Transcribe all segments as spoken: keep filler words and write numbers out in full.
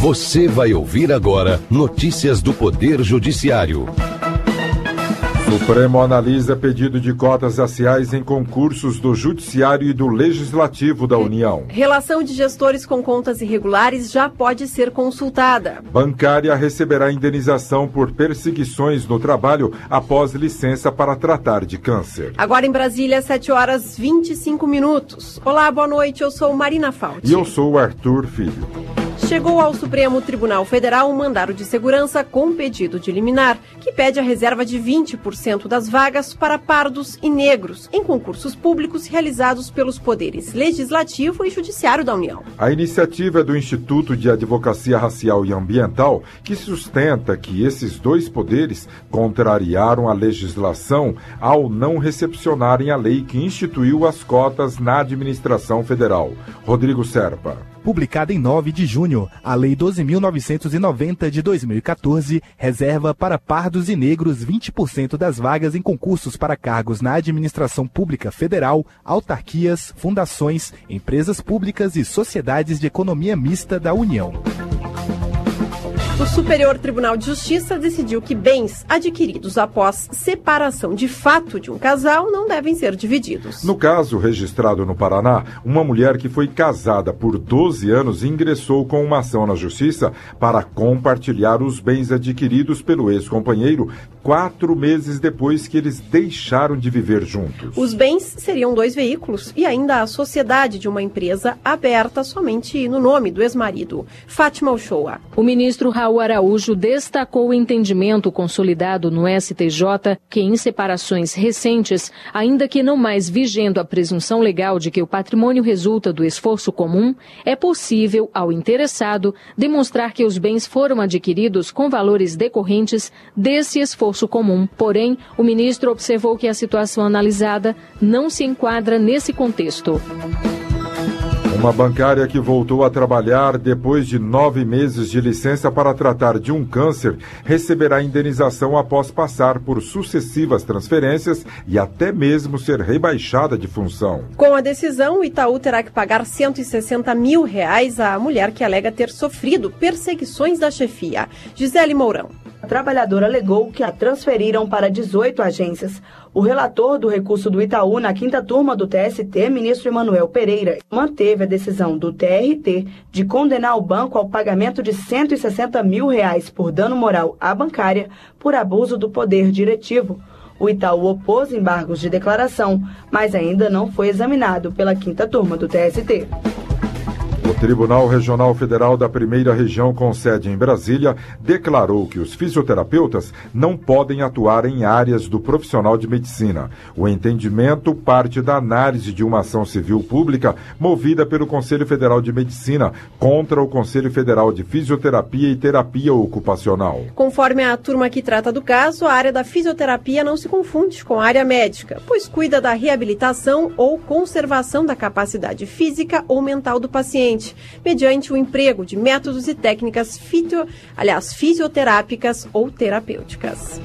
Você vai ouvir agora notícias do Poder Judiciário. Supremo analisa pedido de cotas raciais em concursos do Judiciário e do Legislativo da União. Relação de gestores com contas irregulares já pode ser consultada. Bancária receberá indenização por perseguições no trabalho após licença para tratar de câncer. Agora em Brasília, sete horas e vinte e cinco minutos. Olá, boa noite, eu sou Marina Fauci. E eu sou o Arthur Filho. Chegou ao Supremo Tribunal Federal um mandado de segurança com pedido de liminar, que pede a reserva de vinte por cento das vagas para pardos e negros em concursos públicos realizados pelos poderes Legislativo e Judiciário da União. A iniciativa é do Instituto de Advocacia Racial e Ambiental, que sustenta que esses dois poderes contrariaram a legislação ao não recepcionarem a lei que instituiu as cotas na administração federal. Rodrigo Serpa. Publicada em nove de junho, a Lei doze mil novecentos e noventa de dois mil e quatorze reserva para pardos e negros vinte por cento das vagas em concursos para cargos na administração pública federal, autarquias, fundações, empresas públicas e sociedades de economia mista da União. O Superior Tribunal de Justiça decidiu que bens adquiridos após separação de fato de um casal não devem ser divididos. No caso registrado no Paraná, uma mulher que foi casada por doze anos ingressou com uma ação na Justiça para compartilhar os bens adquiridos pelo ex-companheiro quatro meses depois que eles deixaram de viver juntos. Os bens seriam dois veículos e ainda a sociedade de uma empresa aberta somente no nome do ex-marido. Fátima Uchoa. O ministro Raul Araújo destacou o entendimento consolidado no S T J que em separações recentes, ainda que não mais vigendo a presunção legal de que o patrimônio resulta do esforço comum, é possível ao interessado demonstrar que os bens foram adquiridos com valores decorrentes desse esforço comum. Porém, o ministro observou que a situação analisada não se enquadra nesse contexto. Uma bancária que voltou a trabalhar depois de nove meses de licença para tratar de um câncer receberá indenização após passar por sucessivas transferências e até mesmo ser rebaixada de função. Com a decisão, o Itaú terá que pagar cento e sessenta mil reais à mulher que alega ter sofrido perseguições da chefia. Gisele Mourão. A trabalhadora alegou que a transferiram para dezoito agências. O relator do recurso do Itaú na quinta turma do T S T, ministro Emanuel Pereira, manteve a decisão do T R T de condenar o banco ao pagamento de cento e sessenta mil reais por dano moral à bancária por abuso do poder diretivo. O Itaú opôs embargos de declaração, mas ainda não foi examinado pela quinta turma do T S T. O Tribunal Regional Federal da Primeira Região, com sede em Brasília, declarou que os fisioterapeutas não podem atuar em áreas do profissional de medicina. O entendimento parte da análise de uma ação civil pública movida pelo Conselho Federal de Medicina contra o Conselho Federal de Fisioterapia e Terapia Ocupacional. Conforme a turma que trata do caso, a área da fisioterapia não se confunde com a área médica, pois cuida da reabilitação ou conservação da capacidade física ou mental do paciente, mediante o emprego de métodos e técnicas fito, aliás, fisioterápicas ou terapêuticas.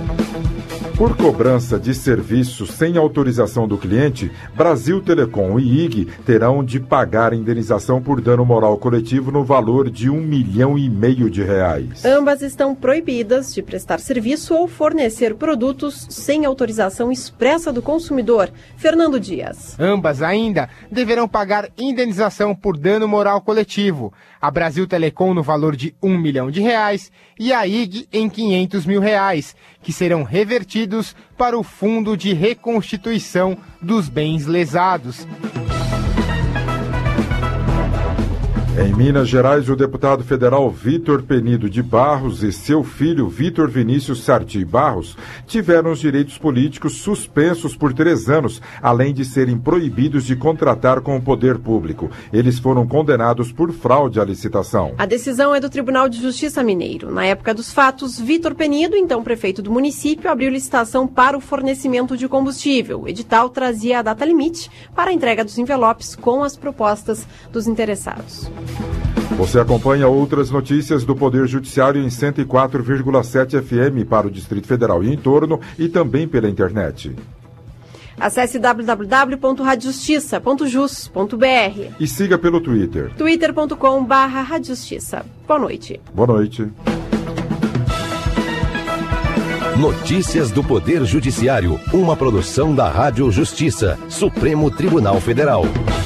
Por cobrança de serviços sem autorização do cliente, Brasil Telecom e I G terão de pagar indenização por dano moral coletivo no valor de um milhão e meio de reais. Ambas estão proibidas de prestar serviço ou fornecer produtos sem autorização expressa do consumidor. Fernando Dias. Ambas ainda deverão pagar indenização por dano moral coletivo. A Brasil Telecom no valor de um milhão de reais e a I G em quinhentos mil reais, que serão revertidos para o Fundo de Reconstituição dos Bens Lesados. Em Minas Gerais, o deputado federal Vitor Penido de Barros e seu filho Vitor Vinícius Sarti Barros tiveram os direitos políticos suspensos por três anos, além de serem proibidos de contratar com o poder público. Eles foram condenados por fraude à licitação. A decisão é do Tribunal de Justiça Mineiro. Na época dos fatos, Vitor Penido, então prefeito do município, abriu licitação para o fornecimento de combustível. O edital trazia a data limite para a entrega dos envelopes com as propostas dos interessados. Você acompanha outras notícias do Poder Judiciário em cento e quatro vírgula sete F M para o Distrito Federal e em torno e também pela internet. Acesse w w w ponto rádio justiça ponto jus ponto b r e siga pelo Twitter. twitter ponto com barra rádio justiça. Boa noite. Boa noite. Notícias do Poder Judiciário, uma produção da Rádio Justiça, Supremo Tribunal Federal.